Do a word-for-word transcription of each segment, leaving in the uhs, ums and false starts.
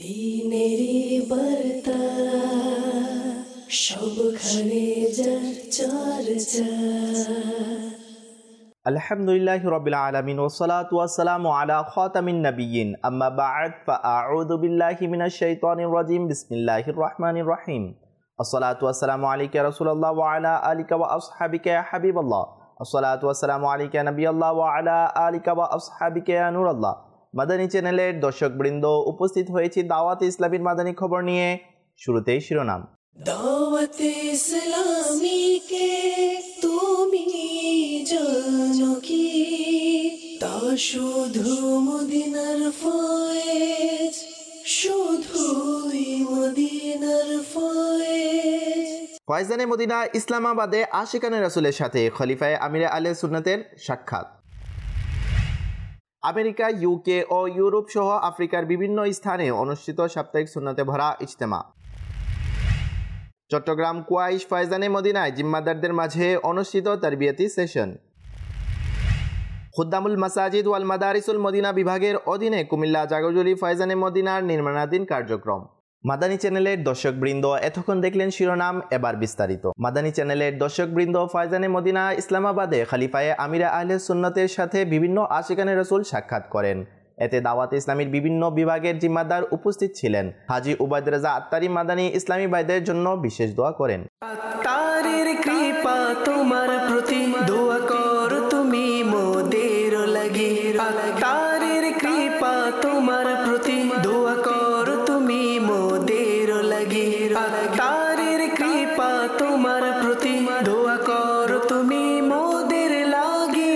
দিনেরি বার্তা সবখানে যার চর্চা। আলহামদুলিল্লাহি রাব্বিল আলামিন ওয়াসসালাতু ওয়াসসালামু আলা খাতামিন নাবিয়্যিন আম্মা বা'দ ফাআউযু বিল্লাহি মিনাশ শাইতানির রাজিম বিসমিল্লাহির রহমানির রহিম। আসসালাতু ওয়াসসালামু আলাইকা ইয়া রাসূলুল্লাহ ওয়া আলা আলিকা ওয়া আসহাবিকা ইয়া হাবিবাল্লাহ। আসসালাতু ওয়াসসালামু আলাইকা ইয়া নবিয়াল্লাহ ওয়া আলা আলিকা ওয়া আসহাবিকা ইয়া নূরাল্লাহ। মাদানী চ্যানেলের দর্শকবৃন্দ, উপস্থিত হয়েছি দাওয়াতে ইসলামীর মাদানী খবর নিয়ে। শুরুতেই শিরোনাম। দাওয়াতে ইসলামীকে তুমি জানো কি, তা শুধু মদিনার ফয়েজ, শুধুই মদিনার ফয়েজ। ফয়জানে মদিনা ইসলামাবাদে আশিকানে রাসূলের সাথে খলিফায়ে আমিরে আহলে সুন্নাতের সাক্ষাৎ। আমেরিকা, ইউকে ও ইউরোপ সহ আফ্রিকার বিভিন্ন স্থানে অনুষ্ঠিত সাপ্তাহিক সুন্নতে ভরা ইজতেমা। চট্টগ্রাম কুয়াইশ ফয়জানে মদিনায় জিম্মাদারদের মাঝে অনুষ্ঠিত তারবিয়াতি সেশন। খুদ্দামুল মাসাজিদ ওয়াল মাদারিসুল মদিনা বিভাগের অধীনে কুমিল্লা জাগজুলি ফয়জানে মদিনার নির্মাণাধীন কার্যক্রম। মাদানী চ্যানেলের দর্শকবৃন্দ, এতক্ষণ দেখলেন শিরোনাম, এবার বিস্তারিত। মাদানী চ্যানেলের দর্শকবৃন্দ, ফয়জানে মদিনা ইসলামাবাদে খলিফায়ে আমিরে আহলে সুন্নতের সাথে বিভিন্ন আশিকানে রাসূল সাক্ষাৎ করেন। এতে দাওয়াতে ইসলামীর বিভিন্ন বিভাগের জিম্মাদার উপস্থিত ছিলেন। হাজী উবাইদ রাজা আত্তারি মাদানী ইসলামী ভাইদের জন্য বিশেষ দোয়া করেন। আত্তারির কৃপা তোমার প্রতি, দোয়া করো তুমি মোদের লাগি। আত্তারির কৃপা তোমার প্রতি, দোয়া করো তুমি মোদের লাগি। আত্তারির কৃপা তোমার প্রতি, দোয়া করো তুমি মোদের লাগি।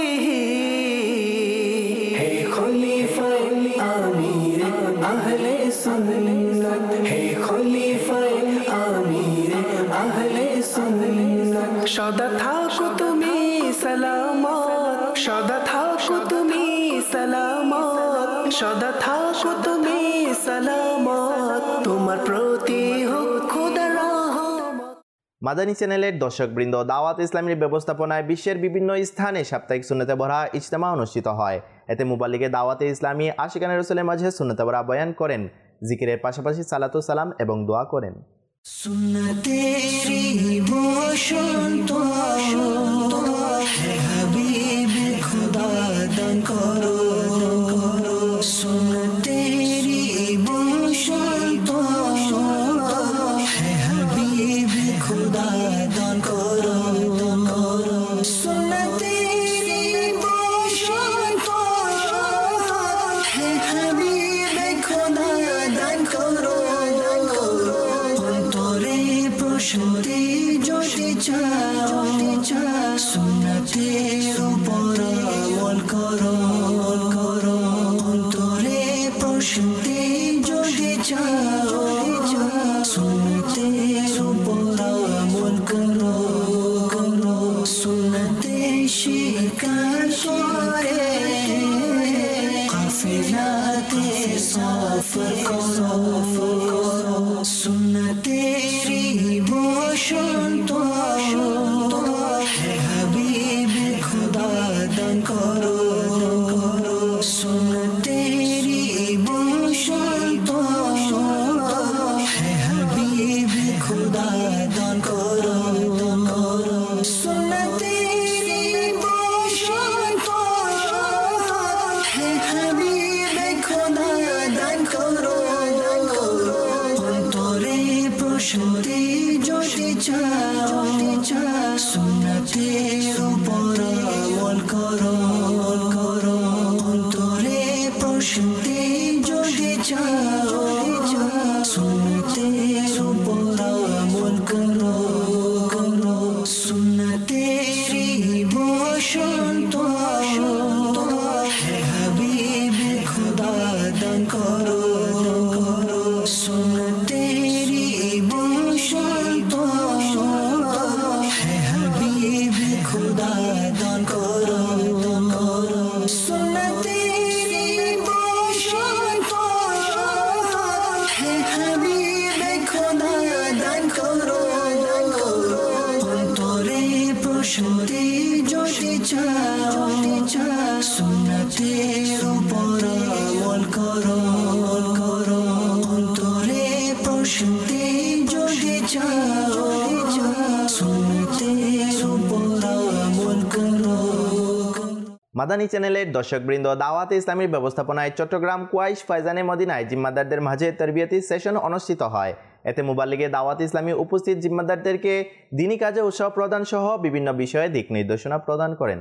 হে খলিফায়ে আমির আহলে সুন্নাত, হে খলিফায়ে আমির আহলে সুন্নাত, সদা থাকো তুমি সালামত, সদা থাকো তুমি সালামত, সদা থাকো তুমি সালামত, তোমার প্রতি হোক খোদার রহমত। মাদানী চ্যানেলের দর্শকবৃন্দ, দাওয়াত ইসলামীর ব্যবস্থাপনায় বিশ্বের বিভিন্ন স্থানে সাপ্তাহিক সুন্নতে ভরা ইজতেমা অনুষ্ঠিত হয়। এতে মুবাল্লিগে দাওয়াতে ইসলামী আশিকানে রাসূলের মাঝে সুন্নতে ভরা বয়ান করেন, জিকিরের পাশাপাশি সালাতু সালাম এবং দোয়া করেন। সুন্নতেরি বসন্ত হে হাবিব খোদা দান করো, সুন্নতেরি বসন্ত হে হাবিব খোদা দান করো, সুন্নতেরি বসন্ত হে হাবিব খোদা দান করো, প্রসূতি যদি চাও সুন্নতের উপর আমল করো, অন্তরে প্রসূতি যদি চাও সুন্নতের উপর আমল করো, সুন্নতে শিকার করে কাফেলাতে সফর করো, সুন্নতেরি বসন্ত হে হাবিব খোদা দান করো, সুন্নতেরি বসন্ত হে হাবিব খোদা দান করো, সুন্নতেরি বসন্ত হে হাবিব খোদা দান করো, অন্তরে প্রসূতি যদি চাও সুন্নতের উপর আমল করো, অন্তরে প্রসূতি যদি চাও সুন্নতের উপর আমল করো, সুন্নতেরি বসন্ত হে হাবিব খোদা দান করো, সুন্নতেরি বসন্ত হে হাবিব খোদা দান করো, সুন্নতেরি বসন্ত হে হাবিব খোদা দান করো, অন্তরে প্রসূতি যদি চাও সুন্নতের উপর আমল করো, মাদানী চ্যানেলের দর্শকবৃন্দ, দাওয়াতে ইসলামীর ব্যবস্থাপনায় চট্টগ্রাম কুয়াইশ ফাইজানে মদিনায় জিম্মাদারদের মাঝে তরবিয়তি সেশন অনুষ্ঠিত হয়। এতে মুবাল্লিগে দাওয়াতে ইসলামী উপস্থিত জিম্মাদারদেরকে দিনী কাজে উৎসাহ প্রদান সহ বিভিন্ন বিষয়ে দিক নির্দেশনা প্রদান করেন।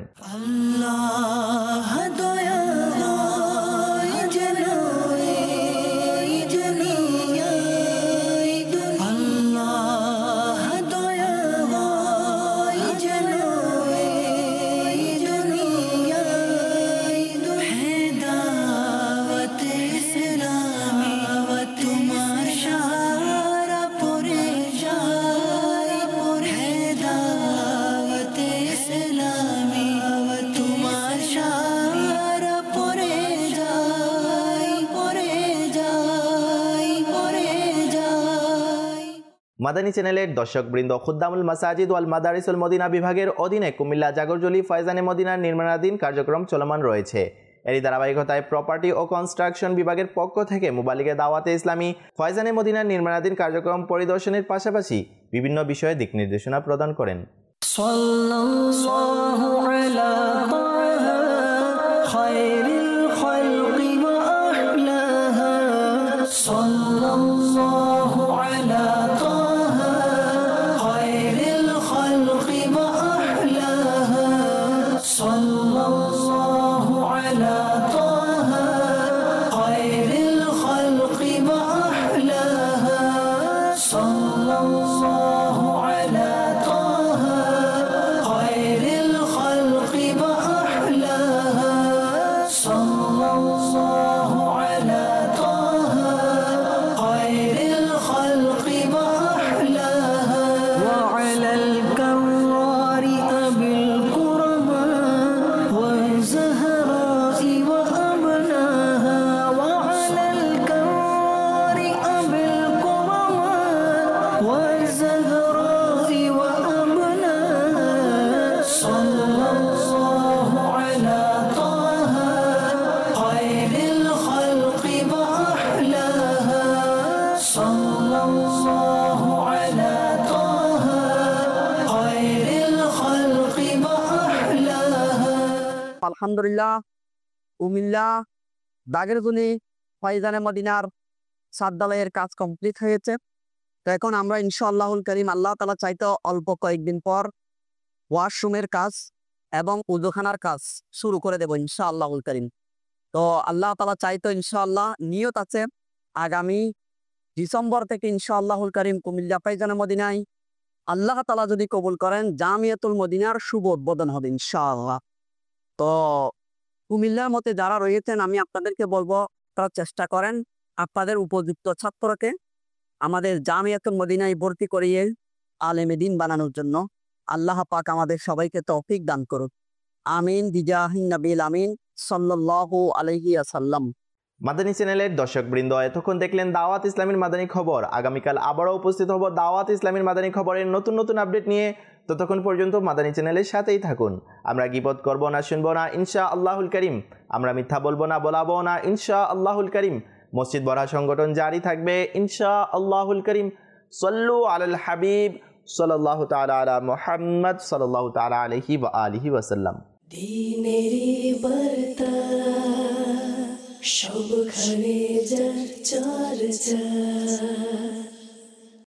মাদানী চ্যানেলের দর্শকবৃন্দ, খুদ্দামুল মাসাজিদ ওয়াল মাদারিসুল মদিনা বিভাগের অধীনে কুমিল্লা জাগরজলি ফাইজানে মদিনার নির্মাণাধীন কার্যক্রম চলমান রয়েছে। এরই ধারাবাহিকতায় প্রপার্টি ও কনস্ট্রাকশন বিভাগের পক্ষ থেকে মুবাল্লিগে দাওয়াতে ইসলামী ফাইজানে মদিনার নির্মাণাধীন কার্যক্রম পরিদর্শনের পাশাপাশি বিভিন্ন বিষয়ে দিক নির্দেশনা প্রদান করেন। আলহামদুলিল্লাহ, কুমিল্লা দাগেরজনি ফাইজানে মদিনার সাদ্দালাইয়ের কাজ কমপ্লিট হয়েছে। তো এখন আমরা ইনশাআল্লাহুল কারীম, আল্লাহ তাআলা চাইতো অল্প কয়েকদিন পর ওয়াশরুমের কাজ এবং উযুখানার কাজ শুরু করে দেব ইনশাআল্লাহুল কারীম। তো আল্লাহ তাআলা চাইতো, ইনশাআল্লাহ নিয়ত আছে আগামী ডিসেম্বর থেকে ইনশাআল্লাহুল কারীম কুমিল্লা ফাইজানে মদিনায় আল্লাহ তাআলা যদি কবুল করেন জামিয়াতুল মদিনার শুভ উদ্বোধন হবে ইনশাআল্লাহ। তো কুমিল্লার মধ্যে যারা রয়েছেন, আমি আপনাদেরকে বলবো তারা চেষ্টা করেন আপনাদের উপযুক্ত ছাত্রকে আমাদের জামিয়াতুল মদিনায় ভর্তি করিয়ে আলেমে দ্বীন বানানোর জন্য। আল্লাহ পাক আমাদের সবাইকে তৌফিক দান করুন। আমিন বিজাহিন নবীল আমিন সাল্লাল্লাহু আলাইহি ওয়াসাল্লাম। মাদানী চ্যানেলের দর্শকবৃন্দ, এতক্ষণ দেখলেন দাওয়াত ইসলামীর মাদানী খবর। আগামীকাল আবারও উপস্থিত হব দাওয়াত ইসলামীর মাদানী খবরের নতুন নতুন আপডেট নিয়ে। ততক্ষণ পর্যন্ত মাদানী চ্যানেলের সাথেই থাকুন। আমরা গীবত করব না, শুনবো না ইনশা আল্লাহুল করিম। আমরা মিথ্যা বলবো না, বলাবো না ইনশা আল্লাহুল করিম। মসজিদ বড়া সংগঠন জারি থাকবে ইনশা আল্লাহুল করিম। সল্লু আলাল হাবিব সাল্লাল্লাহু তাআলা আলা মুহাম্মদ সাল্লাল্লাহু তাআলা আলাইহি ওয়া আলিহি ওয়াসাল্লাম। দিনেরি বার্তা সবখানে যার চর্চা।